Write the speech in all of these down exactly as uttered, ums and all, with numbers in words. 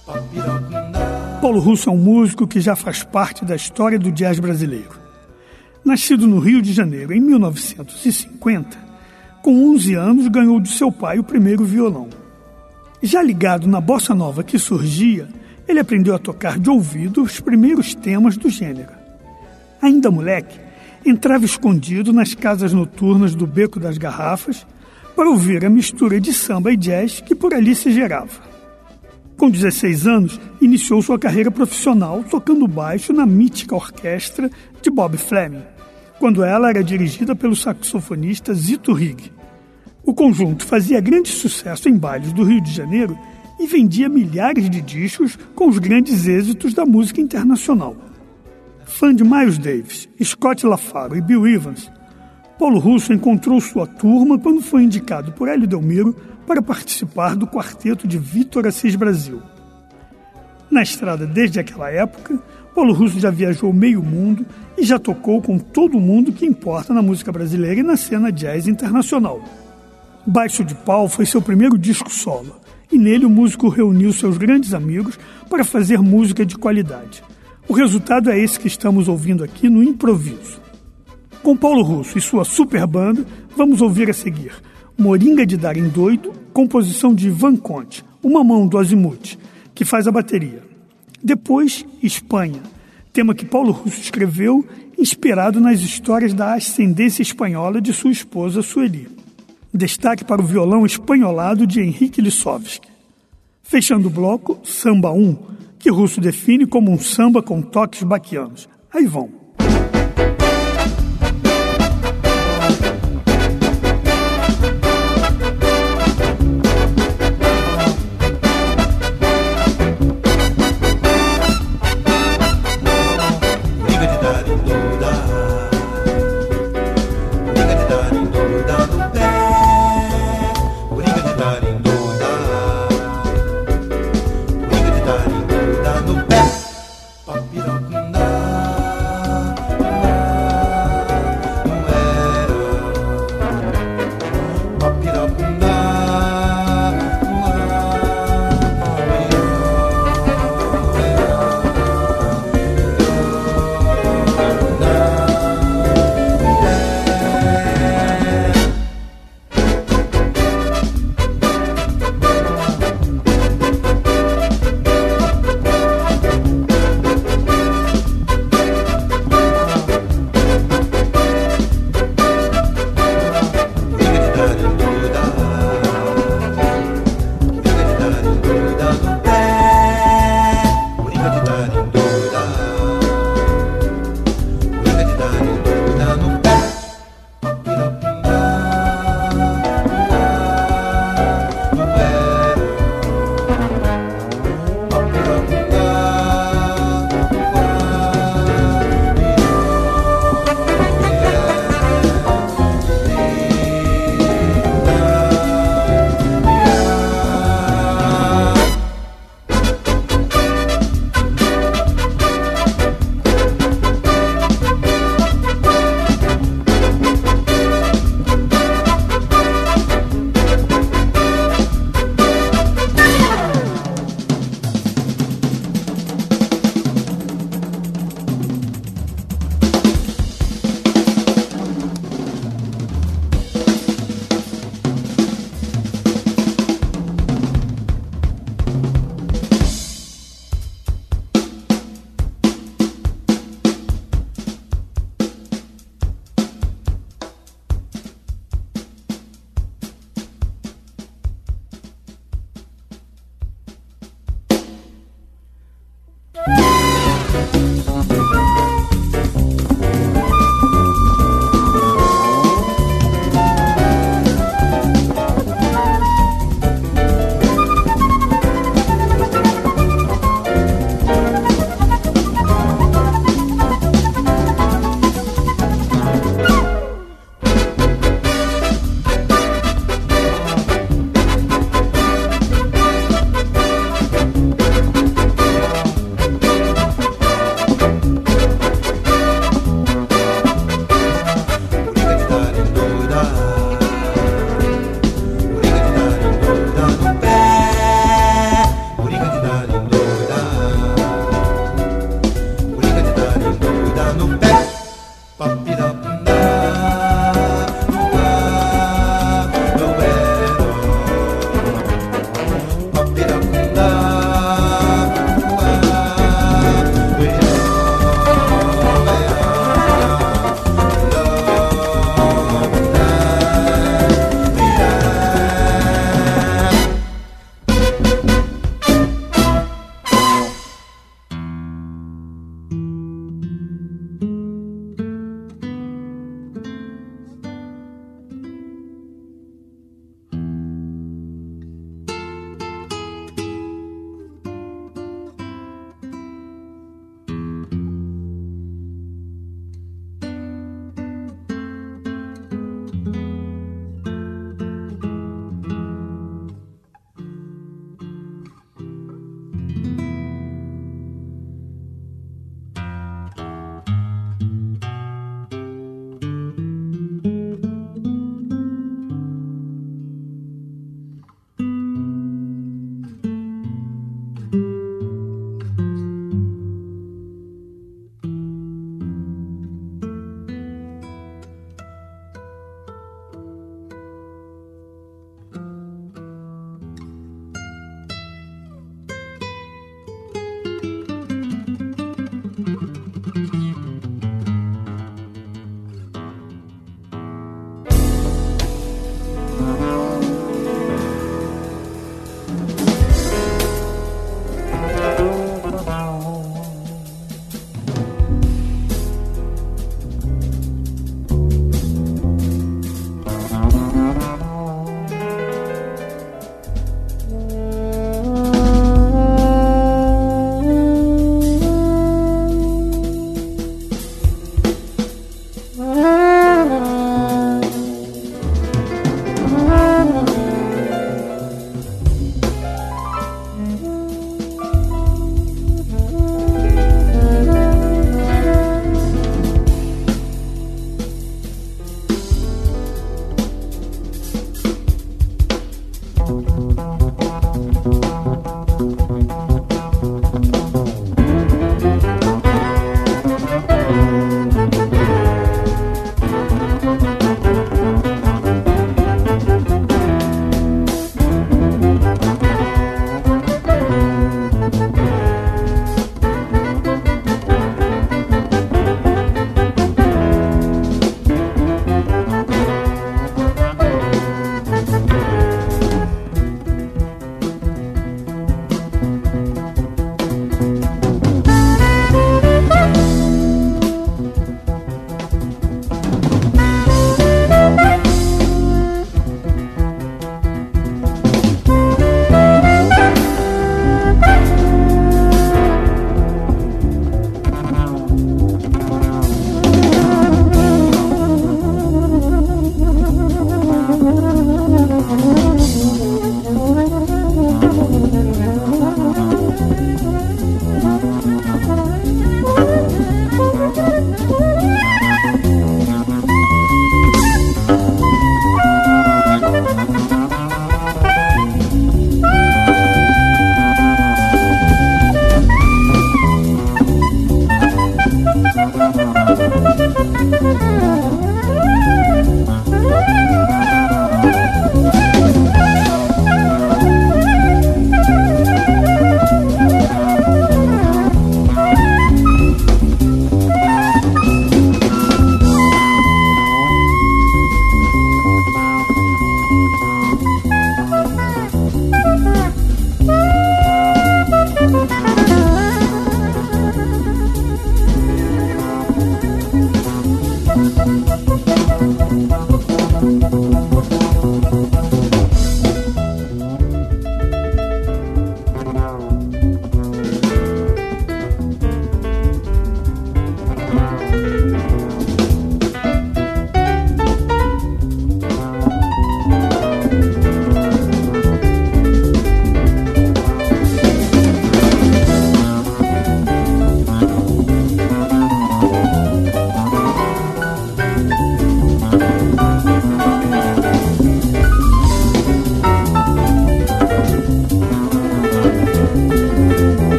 Paulo Russo é um músico que já faz parte da história do jazz brasileiro. Nascido no Rio de Janeiro em mil novecentos e cinquenta, com onze anos ganhou de seu pai o primeiro violão. Já ligado na bossa nova que surgia, ele aprendeu a tocar de ouvido os primeiros temas do gênero. Ainda moleque, entrava escondido nas casas noturnas do Beco das Garrafas para ouvir a mistura de samba e jazz que por ali se gerava. Com dezesseis anos, iniciou sua carreira profissional tocando baixo na mítica orquestra de Bob Fleming, quando ela era dirigida pelo saxofonista Zito Rigg. O conjunto fazia grande sucesso em bailes do Rio de Janeiro e vendia milhares de discos com os grandes êxitos da música internacional. Fã de Miles Davis, Scott LaFaro e Bill Evans, Paulo Russo encontrou sua turma quando foi indicado por Hélio Delmiro para participar do quarteto de Vitor Assis Brasil. Na estrada desde aquela época, Paulo Russo já viajou meio mundo e já tocou com todo mundo que importa na música brasileira e na cena jazz internacional. Baixo de Pau foi seu primeiro disco solo, e nele o músico reuniu seus grandes amigos para fazer música de qualidade. O resultado é esse que estamos ouvindo aqui no improviso. Com Paulo Russo e sua super banda, vamos ouvir a seguir Moringa de Dar em Doido, composição de Ivan Conte, uma mão do Azimuth, que faz a bateria. Depois, Espanha, tema que Paulo Russo escreveu, inspirado nas histórias da ascendência espanhola de sua esposa Sueli. Destaque para o violão espanholado de Henrique Lissovski. Fechando o bloco, Samba um, que Russo define como um samba com toques baquianos. Aí vão.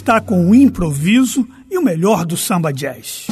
está com o improviso e o melhor do samba jazz.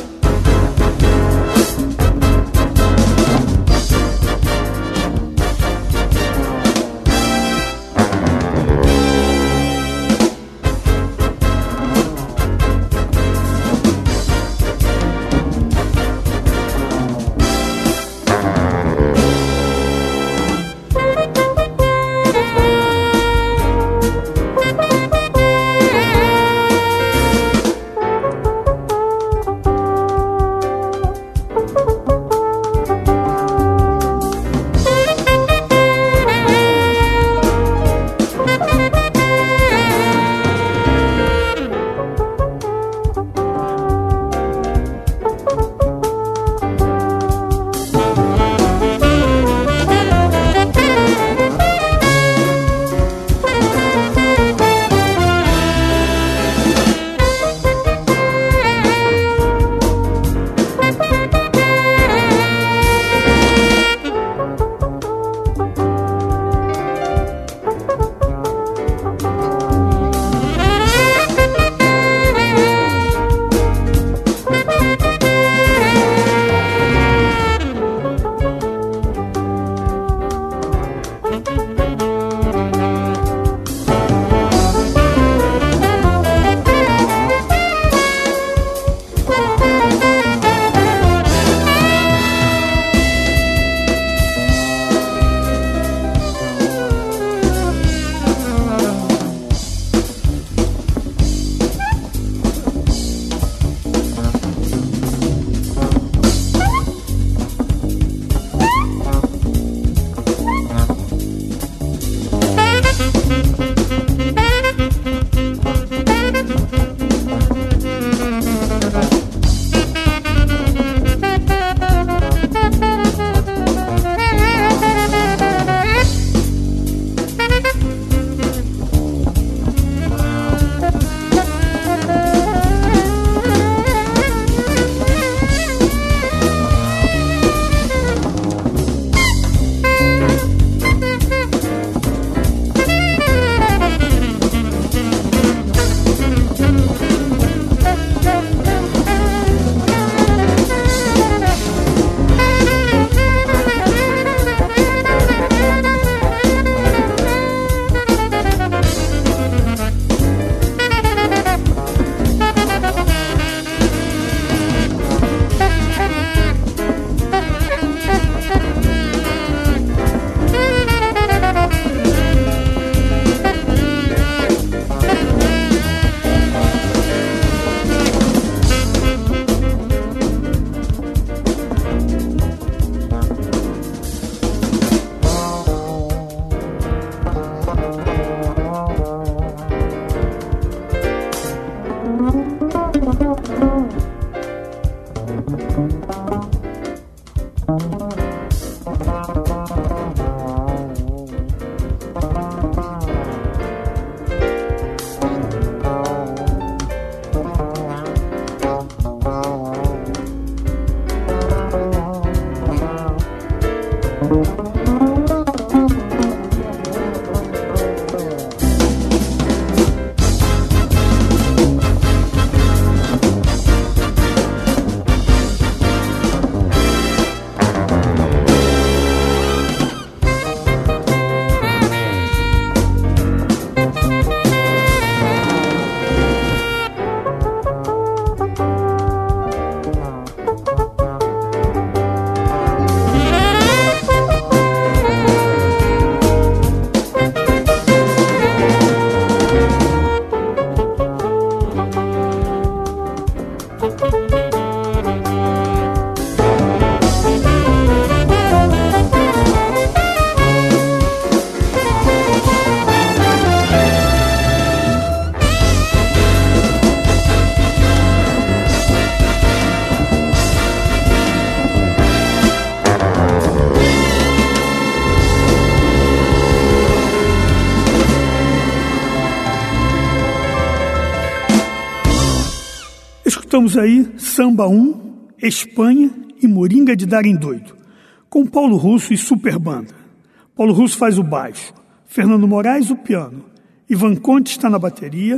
Escutamos aí Samba um, Espanha e Moringa de Darem Doido, com Paulo Russo e Super Banda. Paulo Russo faz o baixo, Fernando Moraes o piano, Ivan Conte está na bateria,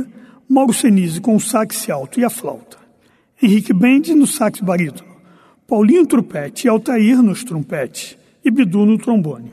Mauro Senise com o sax alto e a flauta, Henrique Bende no sax barítono, Paulinho trompete e Altair nos trompetes e Bidu no trombone.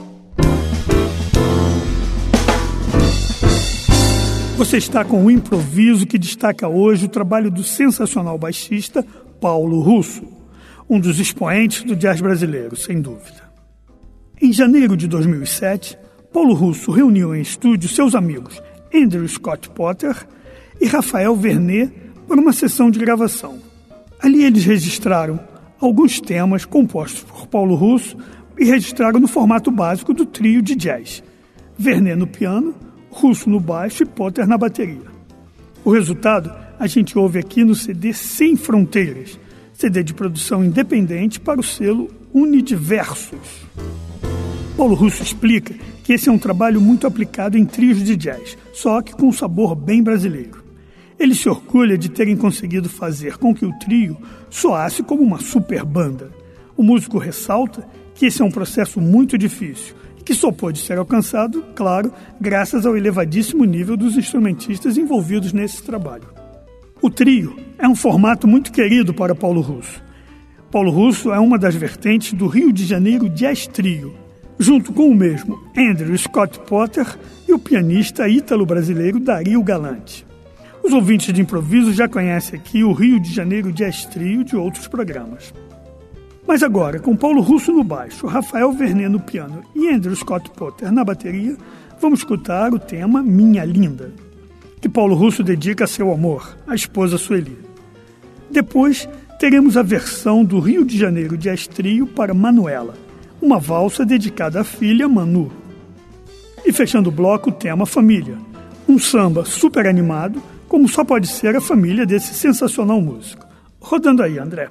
Você está com o improviso que destaca hoje o trabalho do sensacional baixista Paulo Russo, um dos expoentes do jazz brasileiro, sem dúvida. Em janeiro de dois mil e sete, Paulo Russo reuniu em estúdio seus amigos Andrew Scott Potter e Rafael Vernet para uma sessão de gravação. Ali eles registraram alguns temas compostos por Paulo Russo e registraram no formato básico do trio de jazz, Vernet no piano, Russo no baixo e Potter na bateria. O resultado a gente ouve aqui no C D Sem Fronteiras, C D de produção independente para o selo Unidiversos. Paulo Russo explica que esse é um trabalho muito aplicado em trios de jazz, só que com um sabor bem brasileiro. Ele se orgulha de terem conseguido fazer com que o trio soasse como uma super banda. O músico ressalta que esse é um processo muito difícil, que só pôde ser alcançado, claro, graças ao elevadíssimo nível dos instrumentistas envolvidos nesse trabalho. O trio é um formato muito querido para Paulo Russo. Paulo Russo é uma das vertentes do Rio de Janeiro Jazz Trio, junto com o mesmo Andrew Scott Potter e o pianista ítalo-brasileiro Dario Galante. Os ouvintes de improviso já conhecem aqui o Rio de Janeiro Jazz Trio de outros programas. Mas agora, com Paulo Russo no baixo, Rafael Vernet no piano e Andrew Scott Potter na bateria, vamos escutar o tema Minha Linda, que Paulo Russo dedica a seu amor, a esposa Sueli. Depois, teremos a versão do Rio de Janeiro Jazz Trio para Manuela, uma valsa dedicada à filha Manu. E fechando o bloco, o tema Família, um samba super animado, como só pode ser a família desse sensacional músico. Rodando aí, André.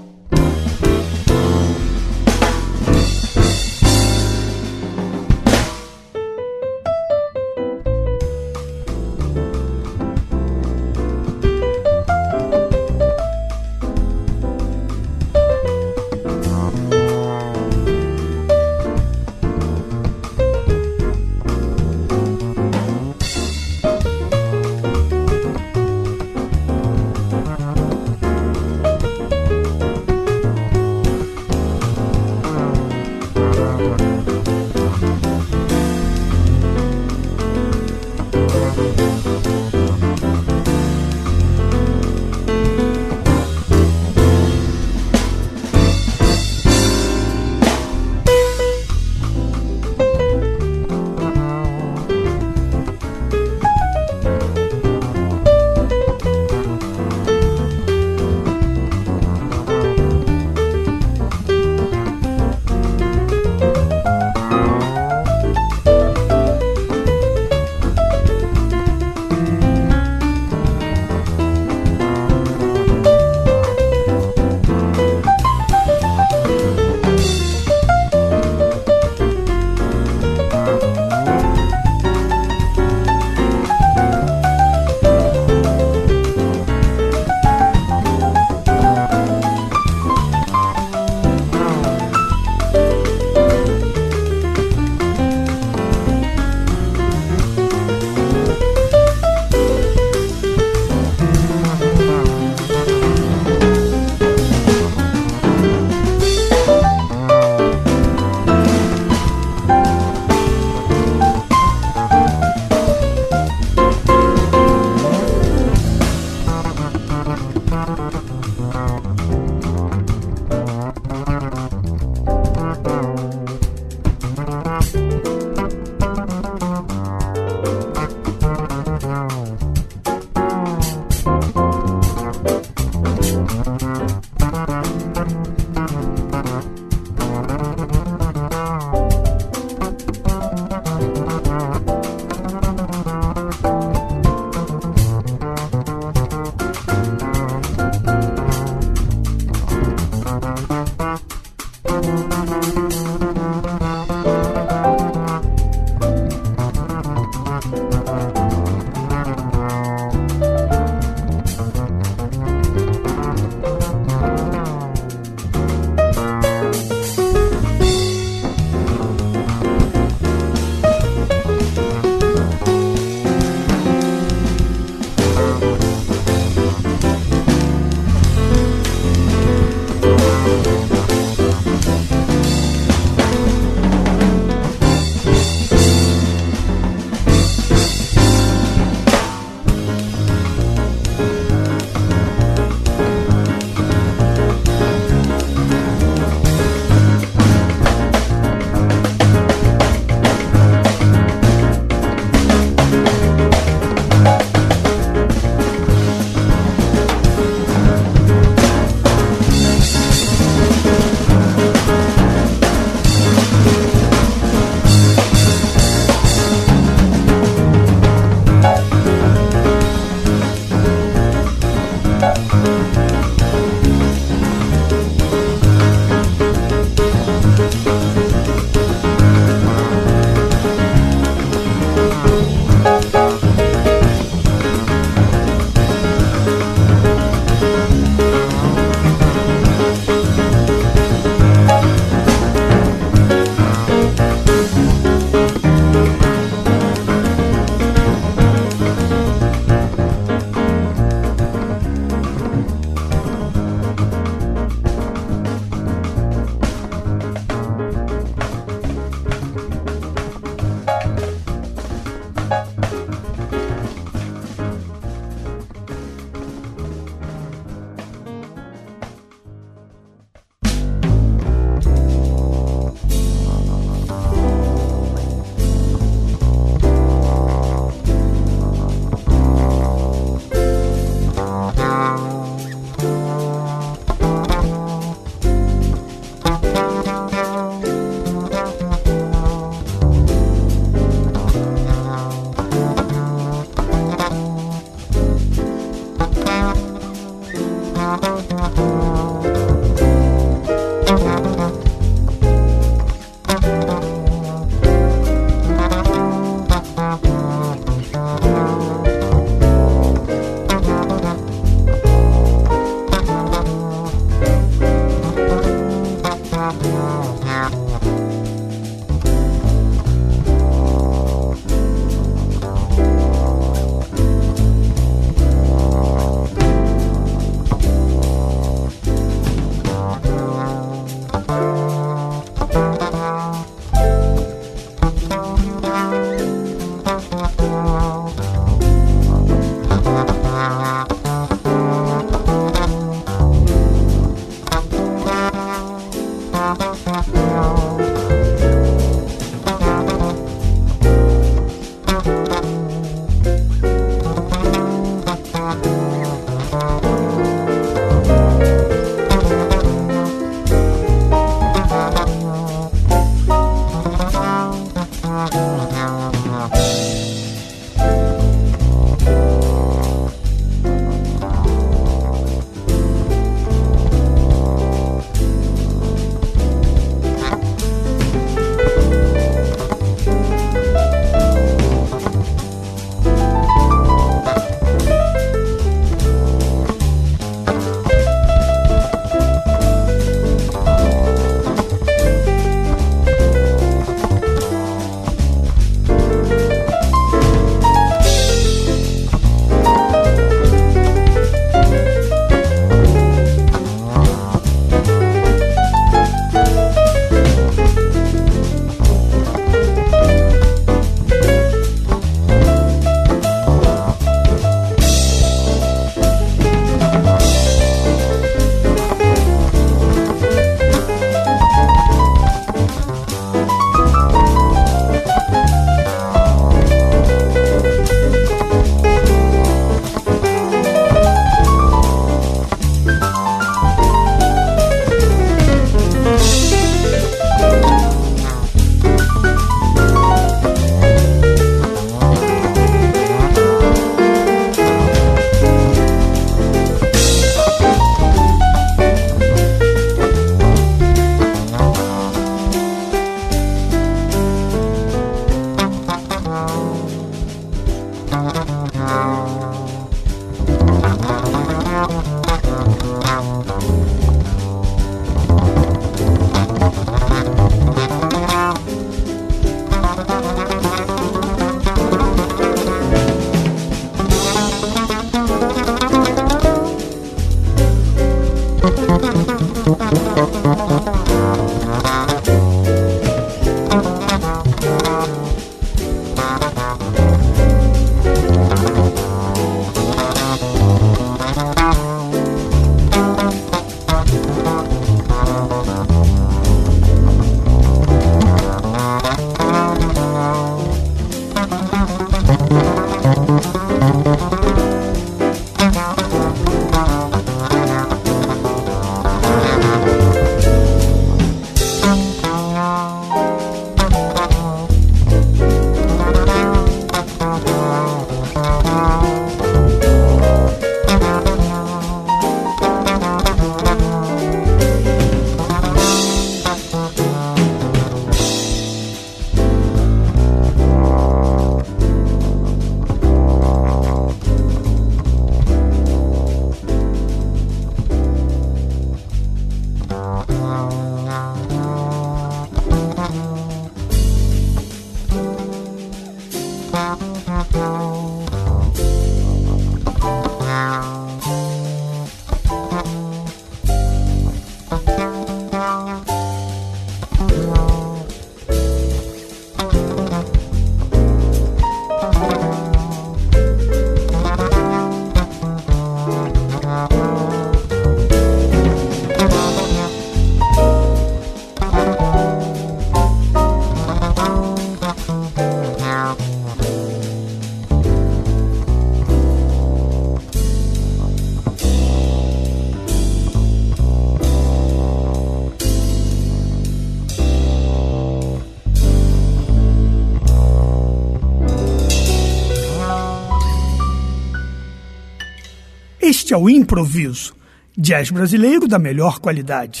Este é o Improviso, jazz brasileiro da melhor qualidade.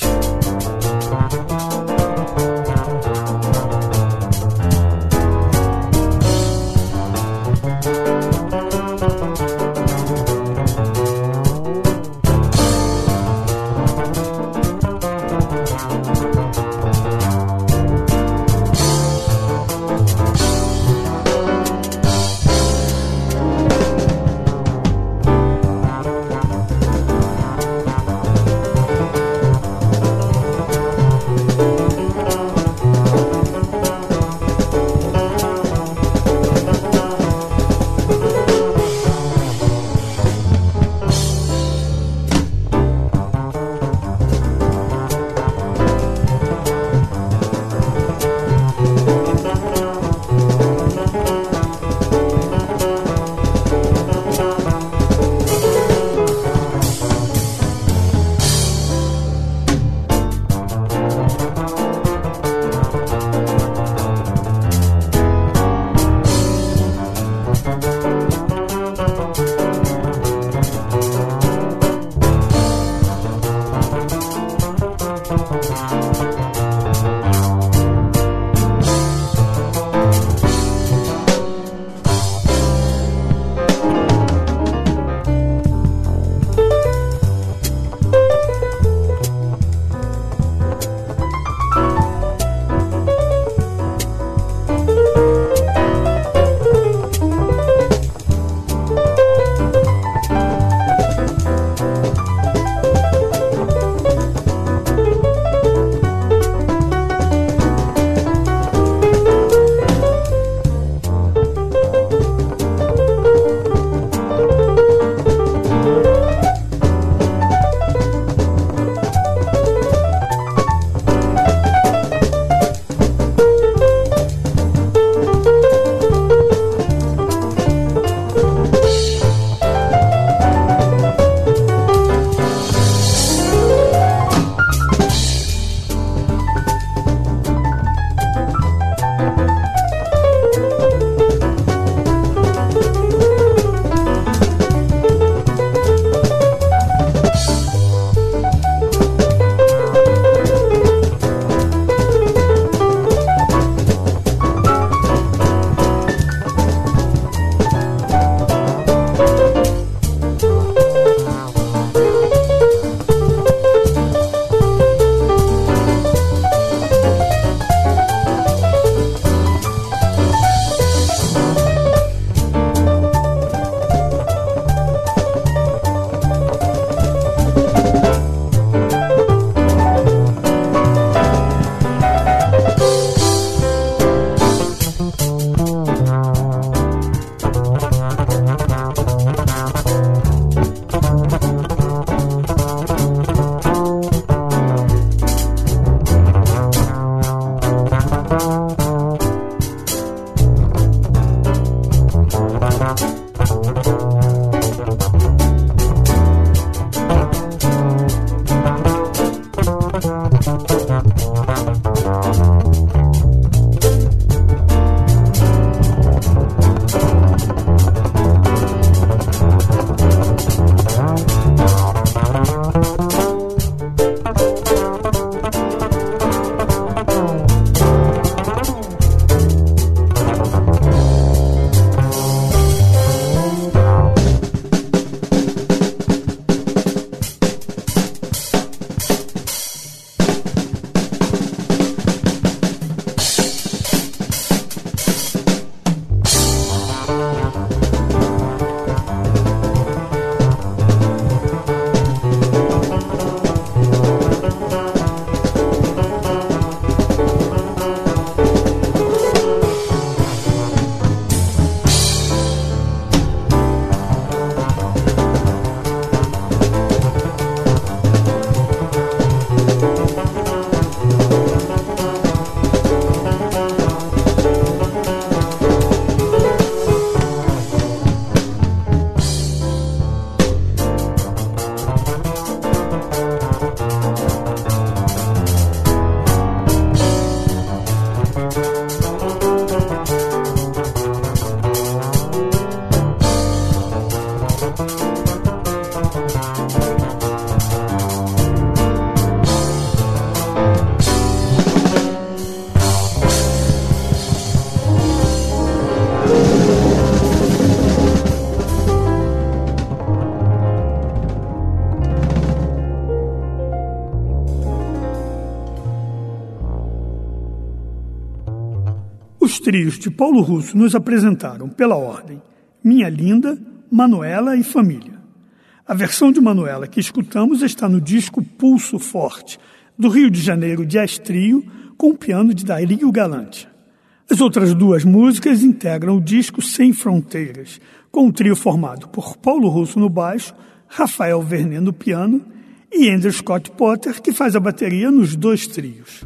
Os trios de Paulo Russo nos apresentaram, pela ordem, Minha Linda, Manuela e Família. A versão de Manuela que escutamos está no disco Pulso Forte, do Rio de Janeiro Jazz Trio, com o piano de Dario Galante. As outras duas músicas integram o disco Sem Fronteiras, com um trio formado por Paulo Russo no baixo, Rafael Vernet no piano e Andrew Scott Potter, que faz a bateria nos dois trios.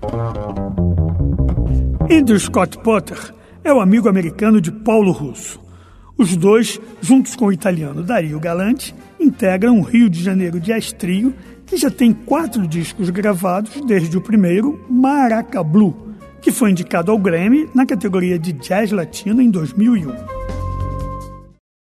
Andrew Scott Potter é o amigo americano de Paulo Russo. Os dois, juntos com o italiano Dario Galante, integram o Rio de Janeiro Jazz Trio, que já tem quatro discos gravados desde o primeiro, Maraca Blue, que foi indicado ao Grammy na categoria de Jazz Latino em dois mil e um.